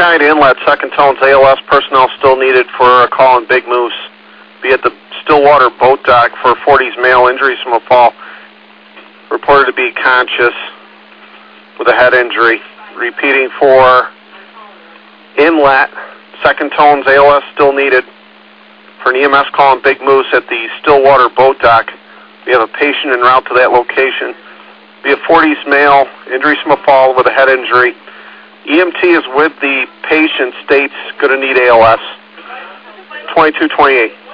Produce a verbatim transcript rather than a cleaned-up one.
twenty-nine Inlet, second tones, A L S personnel still needed for a call in Big Moose. Be at the Stillwater boat dock for forties male, injuries from a fall. Reported to be conscious with a head injury. Repeating for Inlet, second tones, A L S still needed for an E M S call in Big Moose at the Stillwater boat dock. We have a patient en route to that location. Be a forties male, injuries from a fall with a head injury. E M T is with the patient, states going to need A L S. twenty-two twenty-eight.